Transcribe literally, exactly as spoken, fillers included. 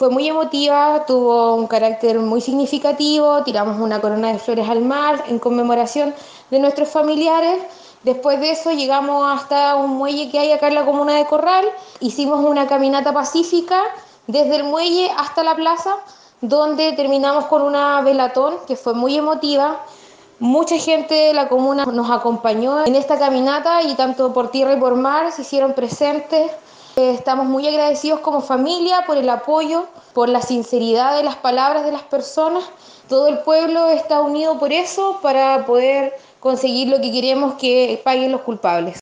fue muy emotiva, tuvo un carácter muy significativo, tiramos una corona de flores al mar en conmemoración de nuestros familiares. Después de eso llegamos hasta un muelle que hay acá en la comuna de Corral, hicimos una caminata pacífica desde el muelle hasta la plaza, donde terminamos con una velatón que fue muy emotiva. Mucha gente de la comuna nos acompañó en esta caminata y tanto por tierra y por mar se hicieron presentes. Eh, Estamos muy agradecidos como familia por el apoyo, por la sinceridad de las palabras de las personas. Todo el pueblo está unido por eso para poder conseguir lo que queremos, que paguen los culpables.